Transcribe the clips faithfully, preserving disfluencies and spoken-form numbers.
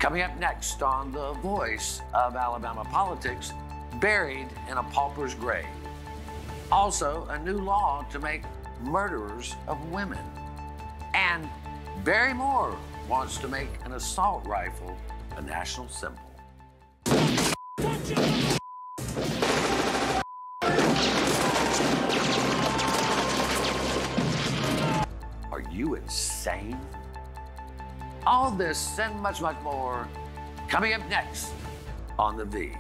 Coming up next on The Voice of Alabama Politics, buried in a pauper's grave. Also, a new law to make murderers of women. And Barry Moore wants to make an assault rifle a national symbol. Are you insane? All this and much, much more coming up next on The V.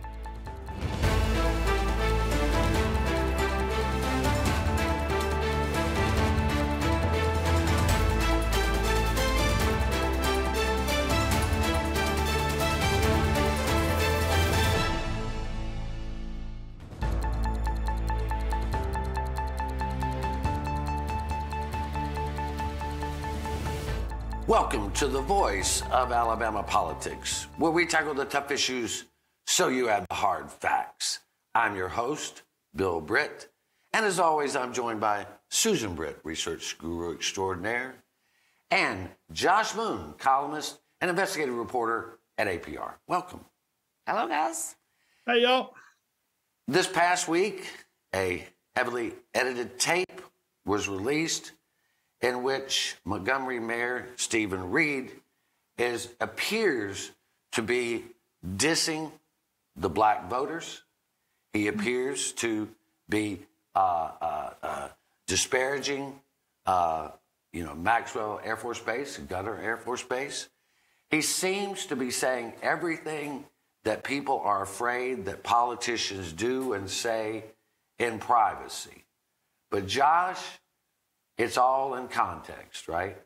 Welcome to The Voice of Alabama Politics, where we tackle the tough issues so you have the hard facts. I'm your host, Bill Britt, and as always, I'm joined by Susan Britt, research guru extraordinaire, and Josh Moon, columnist and investigative reporter at A P R. Welcome. Hello, guys. Hey, y'all. This past week, a heavily edited tape was released in which Montgomery Mayor Stephen Reed is appears to be dissing the black voters. He appears to be uh, uh, uh, disparaging, uh, you know, Maxwell Air Force Base, Gunter Air Force Base. He seems to be saying everything that people are afraid that politicians do and say in privacy. But Josh, it's all in context, right?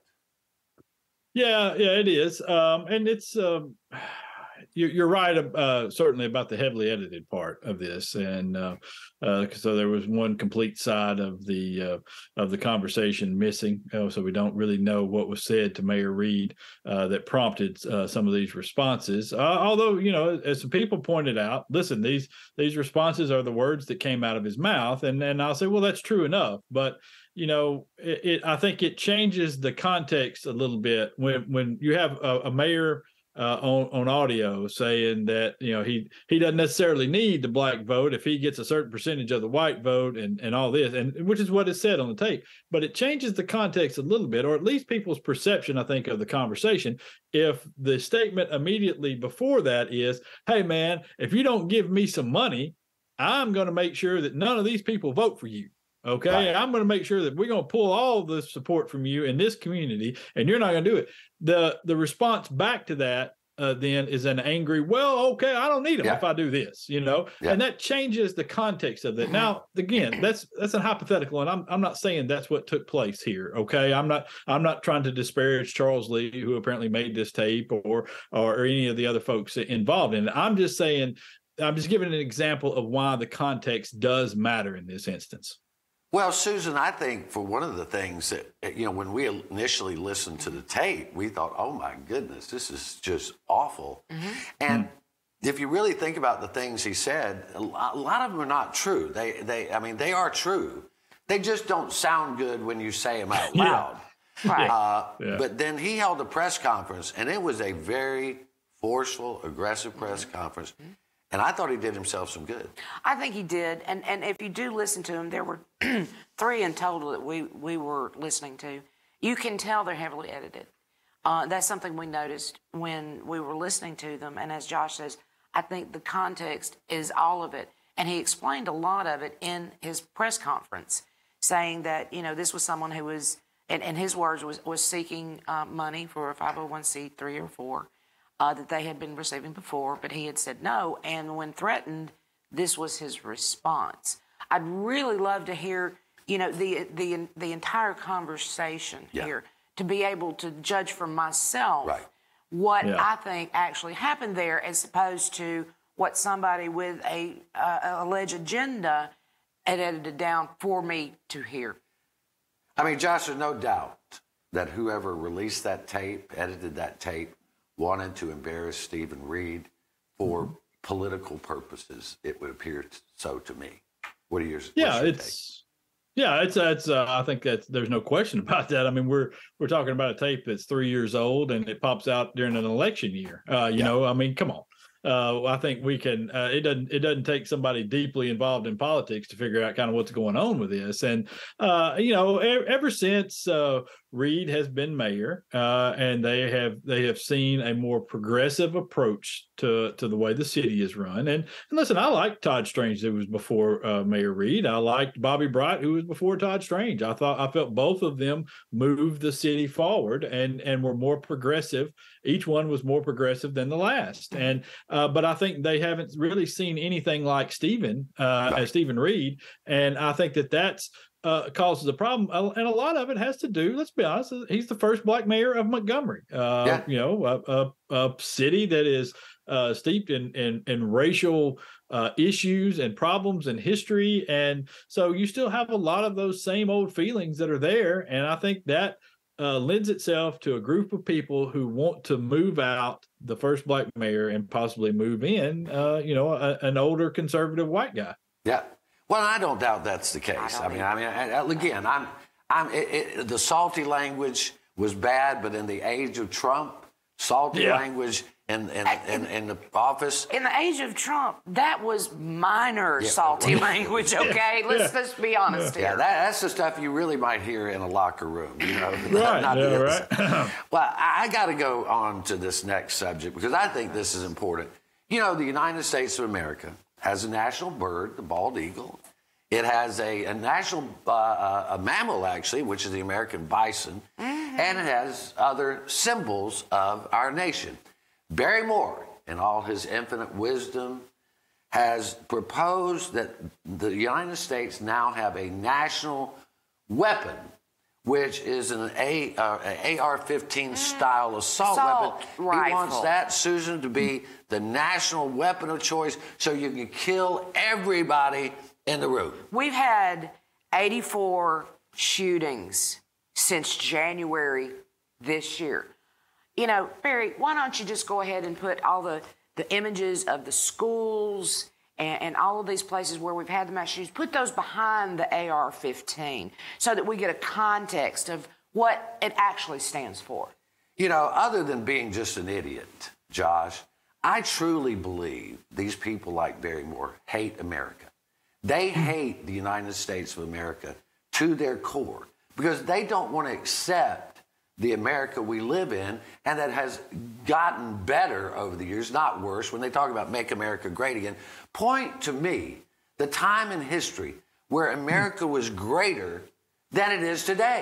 Yeah, yeah, it is. Um, and it's, um, you're, you're right, uh, certainly about the heavily edited part of this. And uh, uh, so there was one complete side of the uh, of the conversation missing. Uh, so we don't really know what was said to Mayor Reed uh, that prompted uh, some of these responses. Uh, although, you know, as some people pointed out, listen, these these responses are the words that came out of his mouth. And, and I'll say, well, that's true enough. But you know, it, it, I think it changes the context a little bit when when you have a, a mayor uh, on on audio saying that, you know, he he doesn't necessarily need the black vote if he gets a certain percentage of the white vote and and all this, and which is what is said on the tape. But it changes the context a little bit, or at least people's perception, I think, of the conversation. If the statement immediately before that is, "Hey, man, if you don't give me some money, I'm going to make sure that none of these people vote for you." Okay, right. I'm going to make sure that we're going to pull all the support from you in this community, and you're not going to do it. The the response back to that uh, then is an angry, well, okay, I don't need them yeah. if I do this, you know, yeah. and that changes the context of that. Now, again, that's that's a hypothetical, and I'm I'm not saying that's what took place here. Okay, I'm not I'm not trying to disparage Charles Lee, who apparently made this tape, or or any of the other folks involved in it. I'm just saying, I'm just giving an example of why the context does matter in this instance. Well, Susan, I think for one of the things that, you know, when we initially listened to the tape, we thought, oh, my goodness, this is just awful. Mm-hmm. And mm-hmm. if you really think about the things he said, a lot of them are not true. They, they, I mean, they are true. They just don't sound good when you say them out loud. yeah. Right. Uh, yeah. But then he held a press conference, and it was a very forceful, aggressive press mm-hmm. conference. Mm-hmm. And I thought he did himself some good. I think he did. And and if you do listen to him, there were three in total that we, we were listening to. You can tell they're heavily edited. Uh, that's something we noticed when we were listening to them. And as Josh says, I think the context is all of it. And he explained a lot of it in his press conference, saying that, you know, this was someone who was, and, and his words was, was seeking uh, money for a five oh one c three or four. Uh, that they had been receiving before, but he had said no. And when threatened, this was his response. I'd really love to hear, you know, the the the entire conversation yeah. here, to be able to judge for myself right. what yeah. I think actually happened there, as opposed to what somebody with a uh, alleged agenda had edited down for me to hear. I mean, Josh, there's no doubt that whoever released that tape, edited that tape, wanted to embarrass Stephen Reed for mm-hmm. political purposes. It would appear so to me. What are your yeah? your It's Yeah, it's it's. Uh, I think that there's no question about that. I mean, we're we're talking about a tape that's three years old and it pops out during an election year. Uh, you yeah. know, I mean, come on. Uh, I think we can. Uh, it doesn't. It doesn't take somebody deeply involved in politics to figure out kind of what's going on with this. And uh, you know, e- ever since uh, Reed has been mayor, uh, and they have they have seen a more progressive approach to to the way the city is run. And, and listen, I liked Todd Strange, who was before uh, Mayor Reed. I liked Bobby Bright, who was before Todd Strange. I thought I felt both of them moved the city forward and and were more progressive. Each one was more progressive than the last. And uh, but I think they haven't really seen anything like Stephen uh, as Stephen Reed, and I think that that's uh, causes a problem. And a lot of it has to do. Let's be honest. He's the first black mayor of Montgomery. Uh, yeah. You know, a, a, a city that is uh, steeped in in, in racial uh, issues and problems and history, and so you still have a lot of those same old feelings that are there. And I think that Uh, lends itself to a group of people who want to move out the first black mayor and possibly move in, uh, you know, a, an older conservative white guy. Yeah. Well, I don't doubt that's the case. I, I mean, I mean, I, again, I'm, I'm. It, it, the salty language was bad, but in the age of Trump, salty yeah. language in in, in in the office. In the age of Trump, that was minor yeah. salty language. Okay, yeah. let's let's be honest yeah. here. Yeah, that, that's the stuff you really might hear in a locker room. You know, right? not yeah, the right. Well, I, I got to go on to this next subject because I think this is important. You know, the United States of America has a national bird, the bald eagle. It has a, a national uh, a mammal, actually, which is the American bison, mm-hmm. and it has other symbols of our nation. Barry Moore, in all his infinite wisdom, has proposed that the United States now have a national weapon, which is an A, uh, A R fifteen style assault, assault weapon. Rifle. He wants that, Susan, to be the national weapon of choice so you can kill everybody in the room. We've had eighty-four shootings since January this year. You know, Barry, why don't you just go ahead and put all the, the images of the schools and, and all of these places where we've had the mass shootings, put those behind the A R fifteen so that we get a context of what it actually stands for. You know, other than being just an idiot, Josh, I truly believe these people like Barry Moore hate America. They hate the United States of America to their core because they don't want to accept the America we live in and that has gotten better over the years, not worse. When they talk about make America great again, point to me the time in history where America was greater than it is today.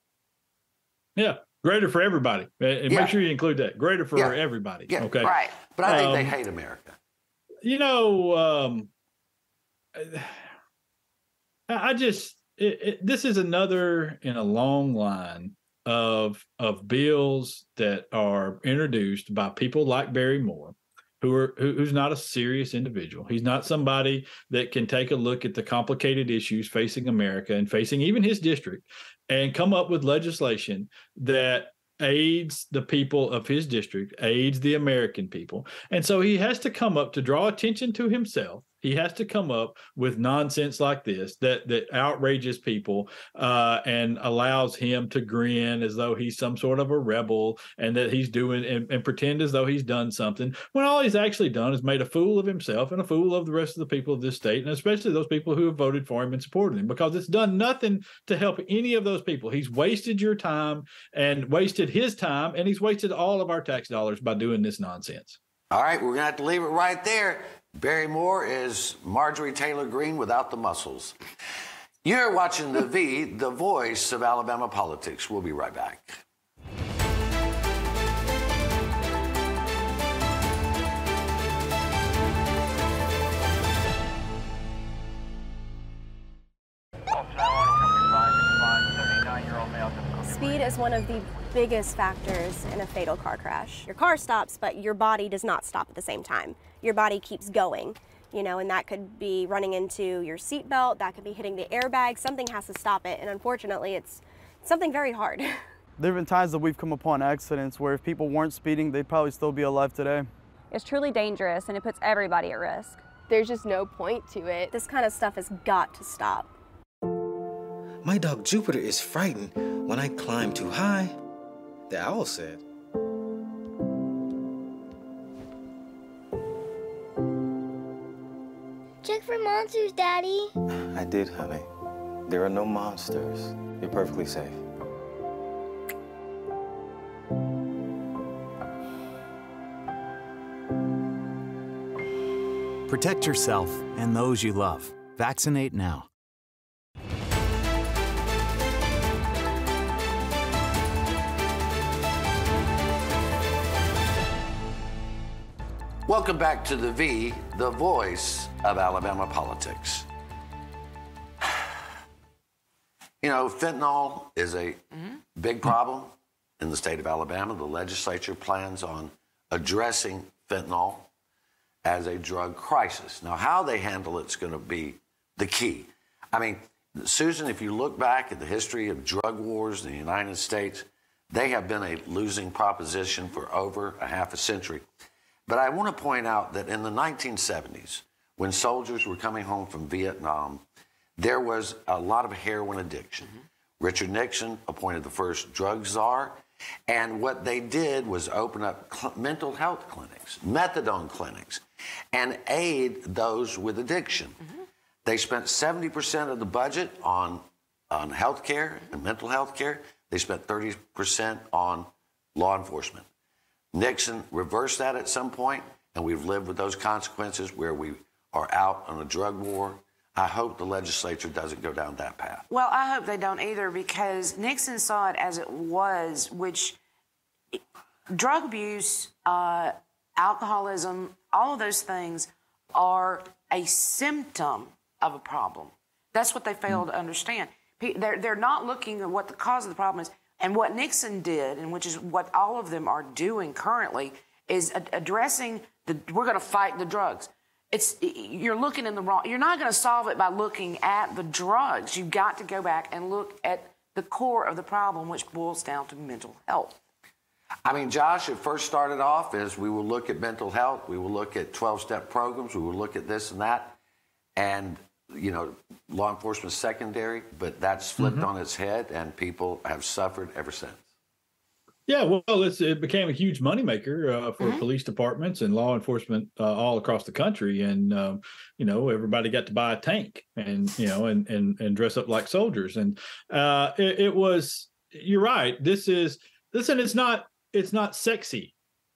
Yeah, greater for everybody. And yeah. make sure you include that. Greater for yeah. everybody. Yeah, okay. Right. But I think um, they hate America. You know, um, I just, it, it, this is another in a long line of of bills that are introduced by people like Barry Moore, who are who, who's not a serious individual. He's not somebody that can take a look at the complicated issues facing America and facing even his district and come up with legislation that aids the people of his district, aids the American people. And so he has to come up to draw attention to himself. He has to come up with nonsense like this that that outrages people uh, and allows him to grin as though he's some sort of a rebel and that he's doing and, and pretend as though he's done something when all he's actually done is made a fool of himself and a fool of the rest of the people of this state, and especially those people who have voted for him and supported him, because it's done nothing to help any of those people. He's wasted your time and wasted his time, and he's wasted all of our tax dollars by doing this nonsense. All right, we're going to have to leave it right there. Barry Moore is Marjorie Taylor Greene without the muscles. You're watching The V, the voice of Alabama politics. We'll be right back. Speed is one of the biggest factors in a fatal car crash. Your car stops, but your body does not stop at the same time. Your body keeps going, you know, and that could be running into your seatbelt, that could be hitting the airbag. Something has to stop it, and unfortunately, it's something very hard. There have been times that we've come upon accidents where if people weren't speeding, they'd probably still be alive today. It's truly dangerous, and it puts everybody at risk. There's just no point to it. This kind of stuff has got to stop. My dog Jupiter is frightened when I climb too high, the owl said. Check for monsters, Daddy. I did, honey. There are no monsters. You're perfectly safe. Protect yourself and those you love. Vaccinate now. Welcome back to the V, the voice of Alabama politics. You know, fentanyl is a mm-hmm. big problem in the state of Alabama. The legislature plans on addressing fentanyl as a drug crisis. Now, how they handle it's going to be the key. I mean, Susan, if you look back at the history of drug wars in the United States, they have been a losing proposition for over a half a century. But I want to point out that in the nineteen seventies, when soldiers were coming home from Vietnam, there was a lot of heroin addiction. Mm-hmm. Richard Nixon appointed the first drug czar, and what they did was open up cl- mental health clinics, methadone clinics, and aid those with addiction. Mm-hmm. They spent seventy percent of the budget on, on health care and mental health care. They spent thirty percent on law enforcement. Nixon reversed that at some point, and we've lived with those consequences where we are out on a drug war. I hope the legislature doesn't go down that path. Well, I hope they don't either, because Nixon saw it as it was, which drug abuse, uh, alcoholism, all of those things are a symptom of a problem. That's what they fail to understand. They're, they're not looking at what the cause of the problem is. And what Nixon did, and which is what all of them are doing currently, is ad- addressing the, we're going to fight the drugs. It's, you're looking in the wrong, you're not going to solve it by looking at the drugs. You've got to go back and look at the core of the problem, which boils down to mental health. I mean, Josh, it first started off as we will look at mental health, we will look at twelve-step programs, we will look at this and that, and, you know, law enforcement secondary, but that's flipped mm-hmm. on its head, and people have suffered ever since. Yeah, well, it's, it became a huge moneymaker uh, for mm-hmm. police departments and law enforcement uh, all across the country. And, um, you know, everybody got to buy a tank and, you know, and and, and dress up like soldiers. And uh, it, it was, you're right, this is, this, and it's not, it's not sexy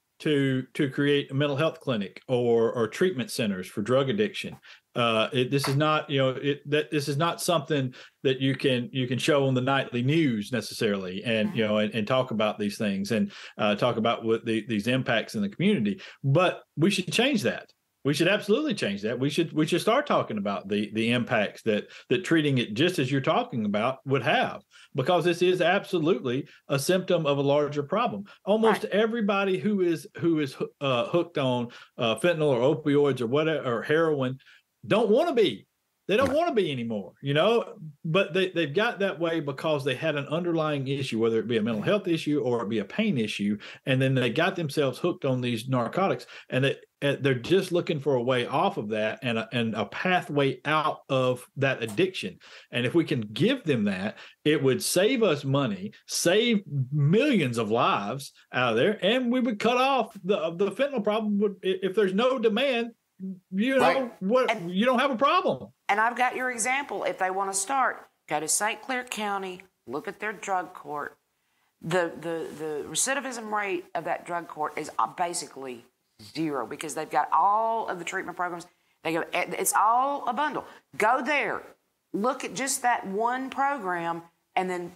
to to create a mental health clinic or or treatment centers for drug addiction. Uh, it, this is not, you know, it that this is not something that you can you can show on the nightly news necessarily, and you know, and, and talk about these things and uh, talk about what the, these impacts in the community. But we should change that. We should absolutely change that. We should we should start talking about the the impacts that that treating it just as you're talking about would have, because this is absolutely a symptom of a larger problem. Almost right. everybody who is who is uh, hooked on uh, fentanyl or opioids or whatever or heroin don't want to be. They don't want to be anymore, you know, but they, they've got that way because they had an underlying issue, whether it be a mental health issue or it be a pain issue. And then they got themselves hooked on these narcotics, and they, they're just looking for a way off of that and a, and a pathway out of that addiction. And if we can give them that, it would save us money, save millions of lives out of there. And we would cut off the, the fentanyl problem. If there's no demand, you know, right. what and, you don't have a problem. And I've got your example. If they want to start, go to Saint Clair County, look at their drug court. The the the recidivism rate of that drug court is basically zero, because they've got all of the treatment programs. They go, it's all a bundle. Go there, look at just that one program, and then,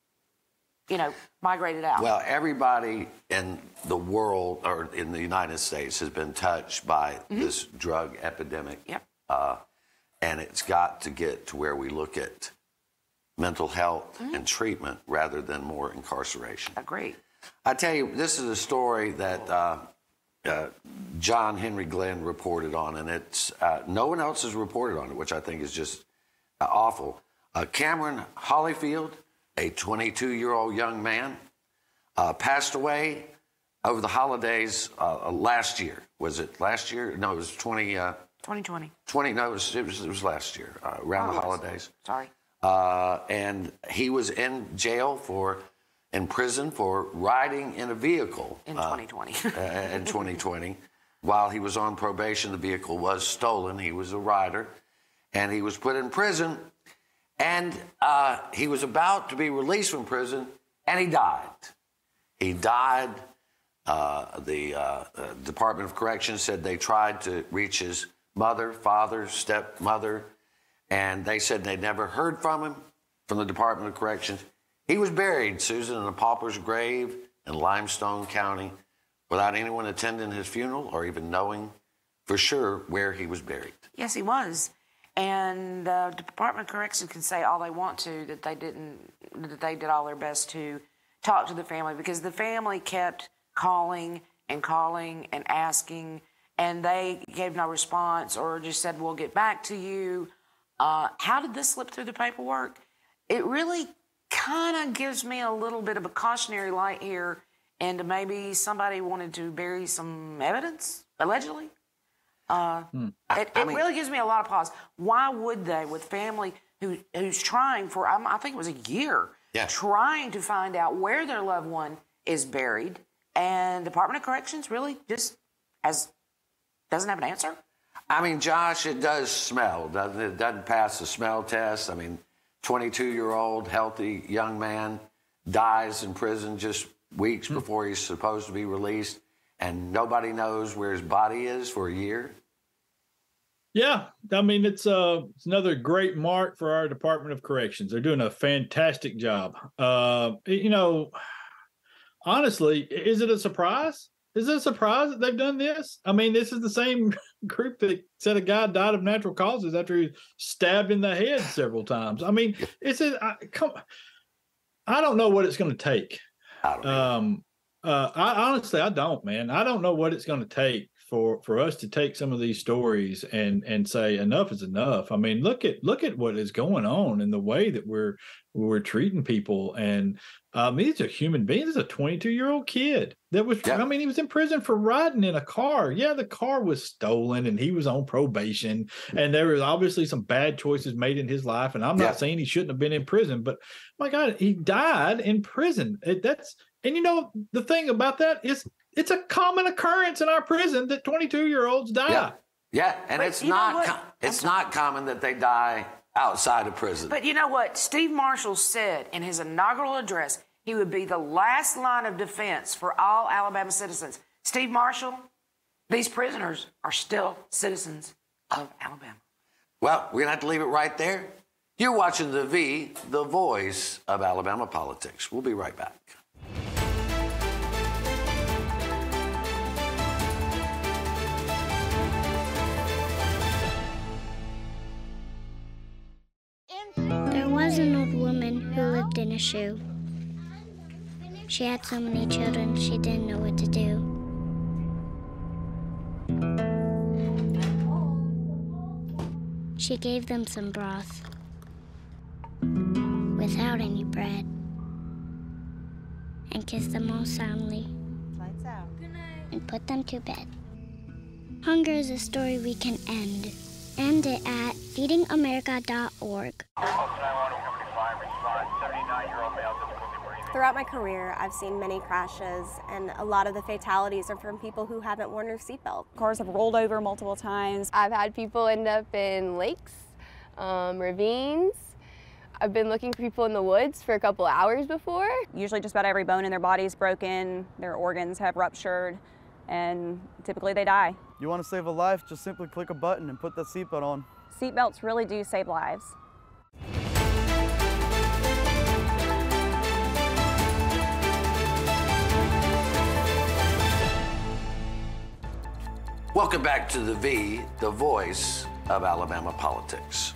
you know, migrate it out. Well, everybody in the world or in the United States has been touched by mm-hmm. this drug epidemic. Yep. Uh, and it's got to get to where we look at mental health mm-hmm. and treatment rather than more incarceration. Agree. I tell you, this is a story that uh, uh, John Henry Glenn reported on, and it's uh, no one else has reported on it, which I think is just uh, awful. Uh, Cameron Hollyfield, a twenty-two-year-old young man, uh, passed away over the holidays uh, last year. Was it last year? No, it was twenty. Uh, twenty twenty. twenty. No, it was, it was, it was last year, uh, around oh, the holidays. Sorry. uh, and he was in jail for, in prison for riding in a vehicle. In uh, twenty twenty. uh, in twenty twenty. While he was on probation, the vehicle was stolen. He was a rider, and he was put in prison, and uh, he was about to be released from prison, and he died. He died. Uh, the uh, uh, Department of Corrections said they tried to reach his mother, father, stepmother, and they said they never heard from him, from the Department of Corrections. He was buried, Susan, in a pauper's grave in Limestone County without anyone attending his funeral or even knowing for sure where he was buried. Yes, he was. And uh, the Department of Corrections can say all they want to, that they didn't, that they did all their best to talk to the family, because the family kept calling and calling and asking, and they gave no response or just said, we'll get back to you. Uh, how did this slip through the paperwork? It really kind of gives me a little bit of a cautionary light here, and maybe somebody wanted to bury some evidence, allegedly. Uh, hmm. It, it I mean, really gives me a lot of pause. Why would they, with family who who's trying for, um, I think it was a year, yeah. trying to find out where their loved one is buried, and Department of Corrections really just has doesn't have an answer? I mean, Josh, it does smell, doesn't it? It doesn't pass the smell test. I mean, twenty-two-year-old healthy young man dies in prison just weeks hmm. before he's supposed to be released, and nobody knows where his body is for a year. Yeah, I mean, it's, uh, it's another great mark for our Department of Corrections. They're doing a fantastic job. Uh, you know, honestly, is it a surprise? Is it a surprise that they've done this? I mean, this is the same group that said a guy died of natural causes after he was stabbed in the head several times. I mean, it's a, I, come, I don't know what it's going to take. I don't um, uh, I honestly, I don't, man. I don't know what it's going to take for for us to take some of these stories and and say enough is enough. I mean, look at look at what is going on and the way that we're we're treating people. And um, these are human beings. This is a twenty-two-year-old kid that was, yeah. I mean, he was in prison for riding in a car. Yeah, the car was stolen and he was on probation. And there was obviously some bad choices made in his life. And I'm not yeah. saying he shouldn't have been in prison, but my God, he died in prison. It, that's and you know, the thing about that is it's a common occurrence in our prison that twenty-two-year-olds die. Yeah, yeah. and but it's not com- it's not common that they die outside of prison. But you know what? Steve Marshall said in his inaugural address he would be the last line of defense for all Alabama citizens. Steve Marshall, these prisoners are still citizens of Alabama. Well, we're going to have to leave it right there. You're watching The V, the voice of Alabama politics. We'll be right back. There was an old woman who lived in a shoe. She had so many children, she didn't know what to do. She gave them some broth without any bread and kissed them all soundly and put them to bed. Hunger is a story we can end. End it at feeding america dot org. Throughout my career, I've seen many crashes, and a lot of the fatalities are from people who haven't worn their seatbelt. Cars have rolled over multiple times. I've had people end up in lakes, um, ravines. I've been looking for people in the woods for a couple hours before. Usually just about every bone in their body is broken, their organs have ruptured, and typically they die. You want to save a life, just simply click a button and put that seatbelt on. Seatbelts really do save lives. Welcome back to The V, the voice of Alabama politics.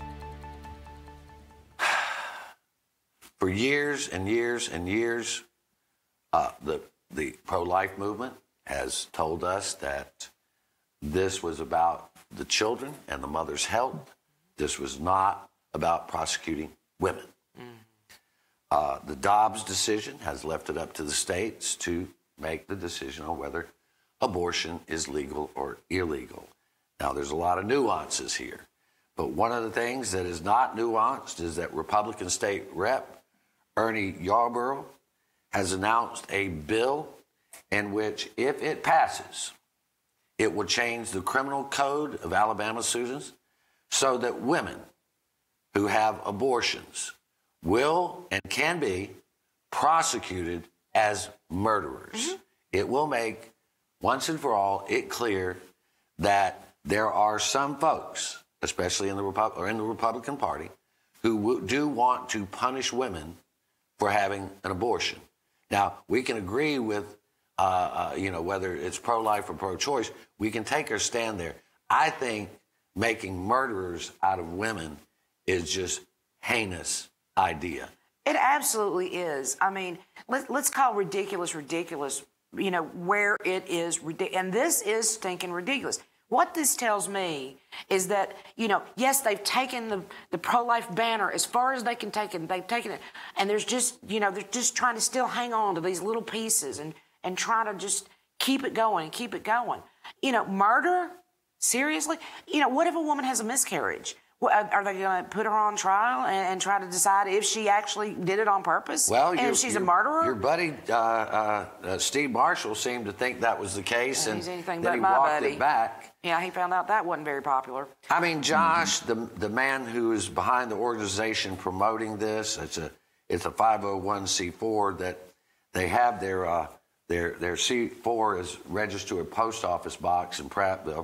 For years and years and years, uh, the, the pro-life movement has told us that this was about the children and the mother's health. This was not about prosecuting women. Mm. Uh, the Dobbs decision has left it up to the states to make the decision on whether abortion is legal or illegal. Now, there's a lot of nuances here, But one of the things that is not nuanced is that Republican State Rep Ernie Yarborough has announced a bill in which, if it passes, it will change the criminal code of Alabama students so that women who have abortions will and can be prosecuted as murderers. Mm-hmm. It will make, once and for all, it clear that there are some folks, especially in the, Repu- or in the Republican Party, who w- do want to punish women for having an abortion. Now, we can agree with, uh, uh, you know, whether it's pro-life or pro-choice. We can take our stand there. I think making murderers out of women is just heinous idea. It absolutely is. I mean, let, let's call ridiculous ridiculous, you know, where it is ridiculous. And this is stinking ridiculous. What this tells me is that, you know, yes, they've taken the, the pro-life banner as far as they can take it. They've taken it. And there's just, you know, they're just trying to still hang on to these little pieces and, and try to just keep it going and keep it going. You know, murder? Seriously? You know, what if a woman has a miscarriage? Are they going to put her on trial and, and try to decide if she actually did it on purpose? Well, and your, if she's your, a murderer? Your buddy, uh, uh, uh, Steve Marshall, seemed to think that was the case, yeah, and he's anything then but he my walked buddy. it back. Yeah, he found out that wasn't very popular. I mean, Josh, mm-hmm. the the man who is behind the organization promoting this, it's a it's a five oh one c four that they have their uh, their their C four is registered to a post office box in Prattville.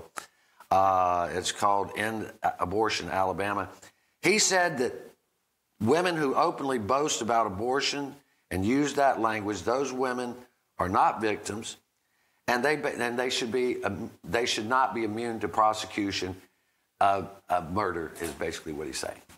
Uh, it's called End Abortion Alabama. He said that women who openly boast about abortion and use that language, those women are not victims, and they and they should be um, they should not be immune to prosecution of, of murder. Is basically what he's saying.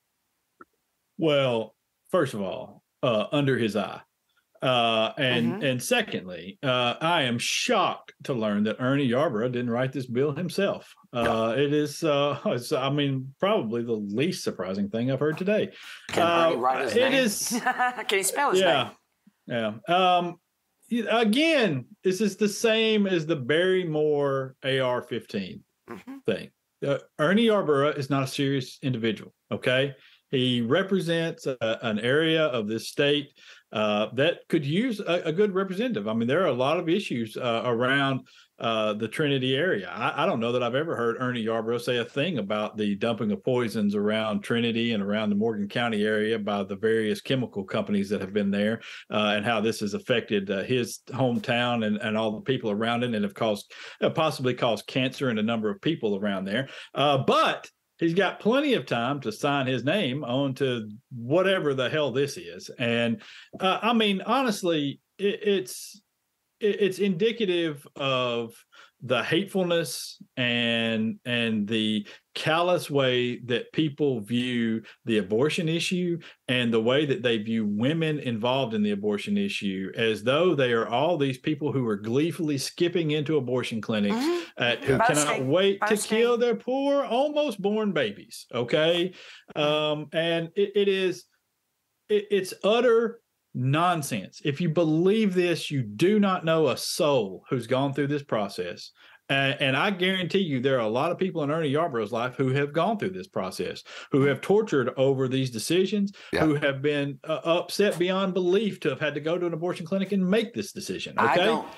Well, first of all, uh, under his eye. Uh, and mm-hmm. and secondly, uh, I am shocked to learn that Ernie Yarborough didn't write this bill himself. Uh, no. It is, uh, it's, I mean, probably the least surprising thing I've heard today. Can uh, Ernie write his it name? Can Is, he spell his yeah, name? Yeah. Um, again, this is the same as the Barrymore A R fifteen mm-hmm. thing. Uh, Ernie Yarborough is not a serious individual. Okay, he represents a, an area of this state uh, that could use a, a good representative. I mean, there are a lot of issues uh, around uh, the Trinity area. I, I don't know that I've ever heard Ernie Yarborough say a thing about the dumping of poisons around Trinity and around the Morgan County area by the various chemical companies that have been there, uh, and how this has affected uh, his hometown and, and all the people around it, and have caused uh, possibly caused cancer in a number of people around there. Uh, but he's got plenty of time to sign his name onto whatever the hell this is. And uh, I mean, honestly, it, it's it, it's indicative of the hatefulness and and the callous way that people view the abortion issue, and the way that they view women involved in the abortion issue, as though they are all these people who are gleefully skipping into abortion clinics mm-hmm. uh, who Boasting. cannot wait Boasting. to kill their poor almost born babies. Okay. Um, and it, it is, it, it's utter nonsense. If you believe this, you do not know a soul who's gone through this process. Uh, and I guarantee you there are a lot of people in Ernie Yarborough's life who have gone through this process, who have tortured over these decisions, yeah. who have been uh, upset beyond belief to have had to go to an abortion clinic and make this decision. Okay. I don't,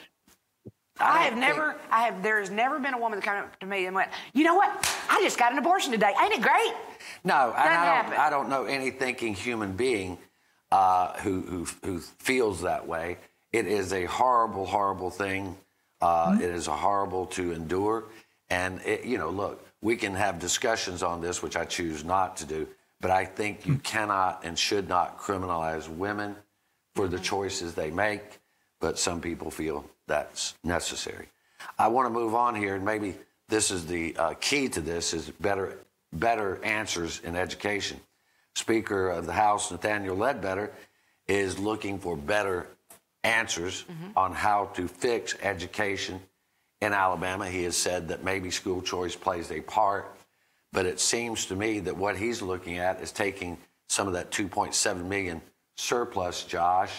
I, I have think... never, I have, there has never been a woman that came up to me and went, you know what? I just got an abortion today. Ain't it great? No, and I don't, I don't know any thinking human being uh, who, who, who feels that way. It is a horrible, horrible thing. Uh, mm-hmm. It is a horrible to endure. And, it, you know, look, we can have discussions on this, which I choose not to do, but I think you cannot and should not criminalize women for the choices they make, but some people feel that's necessary. I want to move on here, and maybe this is the uh, key to this, is better, better answers in education. Speaker of the House, Nathaniel Ledbetter, is looking for better answers mm-hmm. on how to fix education in Alabama. He has said that maybe school choice plays a part, but it seems to me that what he's looking at is taking some of that two point seven million surplus, Josh,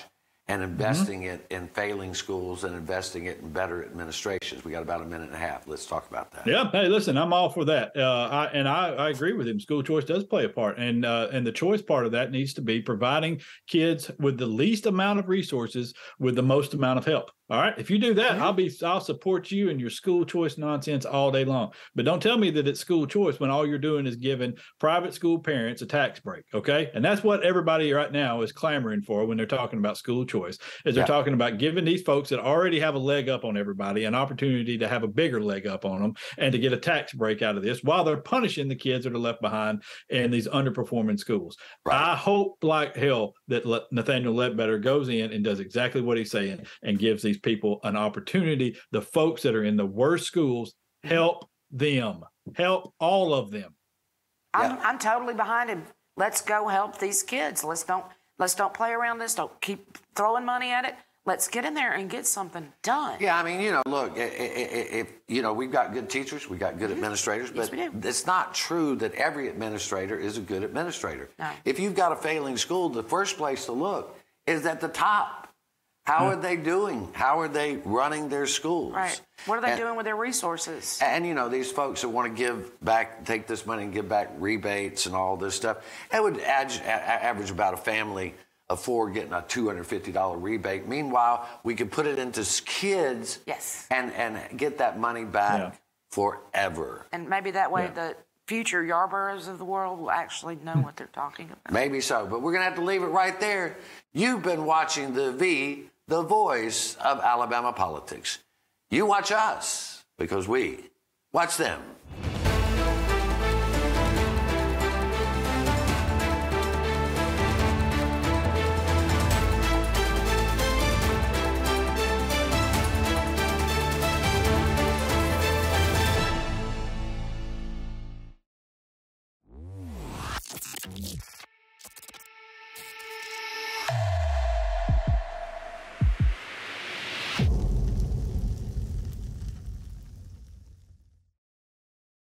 and investing mm-hmm. it in failing schools and investing it in better administrations. We got about a minute and a half. Let's talk about that. Yeah. Hey, listen, I'm all for that. Uh, I, and I, I agree with him. School choice does play a part. And, uh, and the choice part of that needs to be providing kids with the least amount of resources with the most amount of help. All right. If you do that, mm-hmm. I'll be, I'll support you and your school choice nonsense all day long. But don't tell me that it's school choice when all you're doing is giving private school parents a tax break. Okay. And that's what everybody right now is clamoring for when they're talking about school choice, is they're yeah. talking about giving these folks that already have a leg up on everybody an opportunity to have a bigger leg up on them and to get a tax break out of this while they're punishing the kids that are left behind in these underperforming schools. Right. I hope like hell that Le- Nathaniel Ledbetter goes in and does exactly what he's saying and gives these people an opportunity. The folks that are in the worst schools, help them, help all of them. I'm, yeah. I'm totally behind him. Let's go help these kids. Let's don't let's don't play around this. Don't keep throwing money at it. Let's get in there and get something done. Yeah, I mean, you know, look, if, you know, we've got good teachers, we've got good mm-hmm. administrators, but yes, it's not true that every administrator is a good administrator. No. If you've got a failing school, the first place to look is at the top. How are they doing? How are they running their schools? Right. What are they and, doing with their resources? And, you know, these folks that want to give back, take this money and give back rebates and all this stuff, it would average, average about a family of four getting a two hundred fifty dollars rebate. Meanwhile, we could put it into kids yes. and, and get that money back yeah. forever. And maybe that way yeah. the future Yarboroughs of the world will actually know what they're talking about. Maybe so, but we're going to have to leave it right there. You've been watching The V, the voice of Alabama politics. You watch us because we watch them.